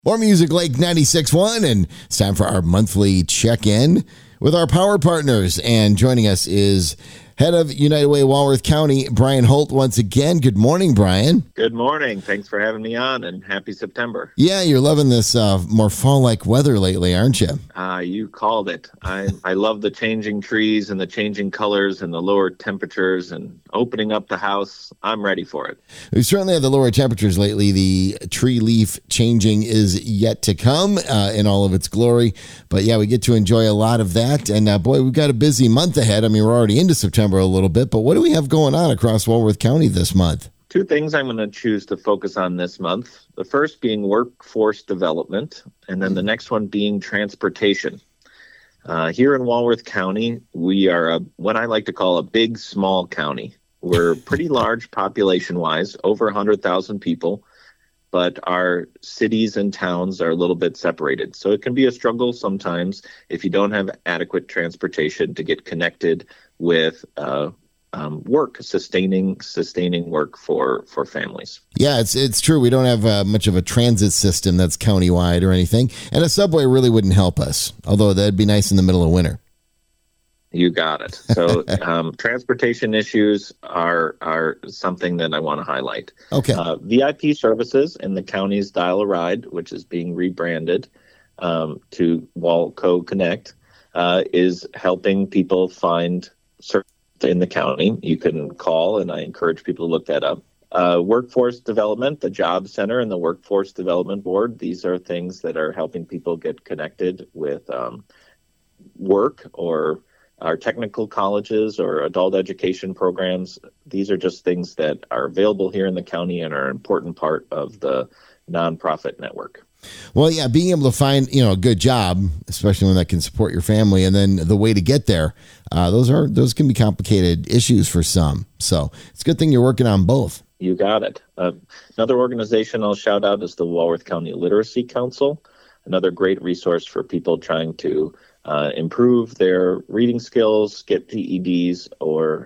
More Music Lake 96.1, and it's time for our monthly check-in with our power partners. And joining us is head of United Way Walworth County, Brian Holt, once again. Good morning, Brian. Good morning. Thanks for having me on, and happy September. Yeah, you're loving this more fall-like weather lately, aren't you? You called it. I love the changing trees and the changing colors and the lower temperatures and opening up the house. I'm ready for it. We certainly had the lower temperatures lately. The tree leaf changing is yet to come in all of its glory. But yeah, we get to enjoy a lot of that. And boy, we've got a busy month ahead. I mean, we're already into September a little bit, but what do we have going on across Walworth County this month? Two things I'm going to choose to focus on this month. The first being workforce development, and then the next one being transportation. Here in Walworth County, we are what I like to call a big, small county. We're pretty large population-wise, over 100,000 people, but our cities and towns are a little bit separated. So it can be a struggle sometimes if you don't have adequate transportation to get connected with work, sustaining work for families. Yeah, it's true. We don't have much of a transit system that's countywide or anything, and a subway really wouldn't help us, although that'd be nice in the middle of winter. You got it. So transportation issues are something that I want to highlight. Okay. VIP services in the county's Dial a Ride, which is being rebranded to Walco Connect, is helping people find service in the county. You can call, and I encourage people to look that up. Workforce development, the Job Center and the Workforce Development Board, these are things that are helping people get connected with work, or our technical colleges or adult education programs. These are just things that are available here in the county and are an important part of the nonprofit network. Well, yeah, being able to find, a good job, especially one that can support your family, and then the way to get there, those can be complicated issues for some. So it's a good thing you're working on both. You got it. Another organization I'll shout out is the Walworth County Literacy Council, another great resource for people trying to improve their reading skills, get PEDs, or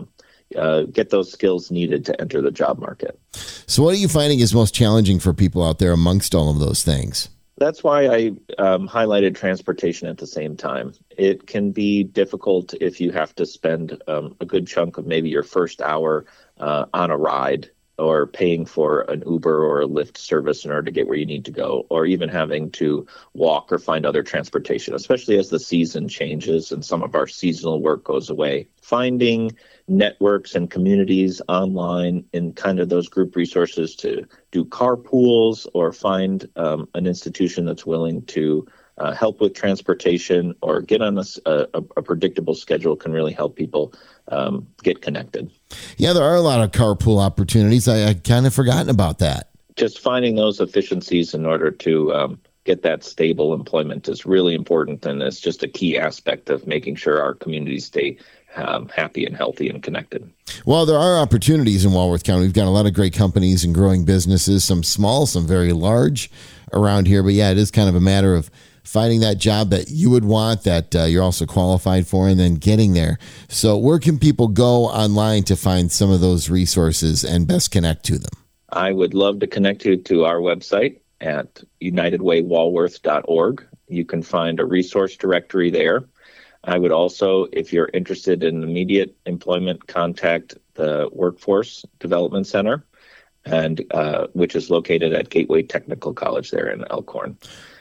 get those skills needed to enter the job market. So what are you finding is most challenging for people out there amongst all of those things? That's why I highlighted transportation at the same time. It can be difficult if you have to spend a good chunk of maybe your first hour on a ride, or paying for an Uber or a Lyft service in order to get where you need to go, or even having to walk or find other transportation, especially as the season changes and some of our seasonal work goes away. Finding networks and communities online in kind of those group resources to do carpools, or find an institution that's willing to help with transportation or get on a predictable schedule can really help people get connected. Yeah, there are a lot of carpool opportunities. I kind of forgotten about that. Just finding those efficiencies in order to get that stable employment is really important, and it's just a key aspect of making sure our communities stay happy and healthy and connected. Well, there are opportunities in Walworth County. We've got a lot of great companies and growing businesses, some small, some very large around here. But yeah, it is kind of a matter of finding that job that you would want, that you're also qualified for, and then getting there. So where can people go online to find some of those resources and best connect to them? I would love to connect you to our website at unitedwaywalworth.org. You can find a resource directory there. I would also, if you're interested in immediate employment, contact the Workforce Development Center, and which is located at Gateway Technical College there in Elkhorn.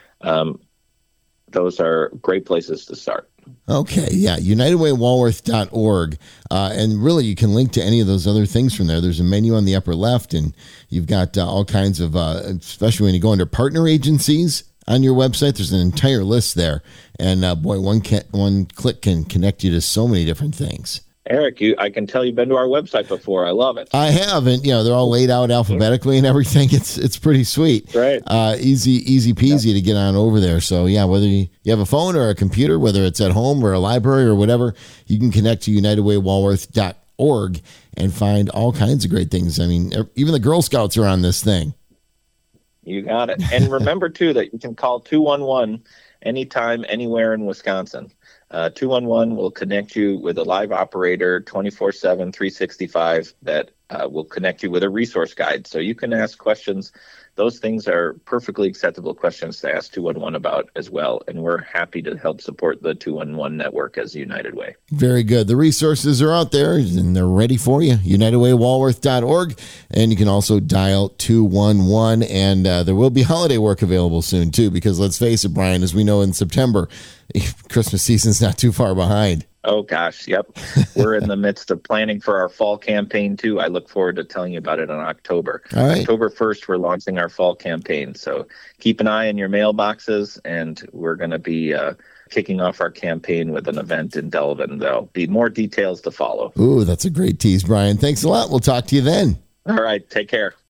Those are great places to start. Okay, yeah, unitedwaywalworth.org. And really, you can link to any of those other things from there. There's a menu on the upper left, and you've got all kinds of, especially when you go under partner agencies on your website, there's an entire list there. And boy, one click can connect you to so many different things. Eric, I can tell you've been to our website before. I love it. I have, and they're all laid out alphabetically and everything. It's pretty sweet. Right. Easy peasy to get on over there. So yeah, whether you have a phone or a computer, whether it's at home or a library or whatever, you can connect to unitedwaywalworth.org and find all kinds of great things. I mean, even the Girl Scouts are on this thing. You got it. And remember too that you can call 211 anytime, anywhere in Wisconsin. 211 will connect you with a live operator 24/7, 365 that We'll connect you with a resource guide so you can ask questions. Those things are perfectly acceptable questions to ask 211 about as well. And we're happy to help support the 211 network as United Way. Very good. The resources are out there and they're ready for you. UnitedWayWalworth.org. And you can also dial 211. And there will be holiday work available soon, too, because let's face it, Brian, as we know in September, Christmas season's not too far behind. Oh, gosh. Yep. We're in the midst of planning for our fall campaign, too. I look forward to telling you about it in October. All right. October 1st, we're launching our fall campaign. So keep an eye in your mailboxes, and we're going to be kicking off our campaign with an event in Delavan. There'll be more details to follow. Ooh, that's a great tease, Brian. Thanks a lot. We'll talk to you then. All right. Take care.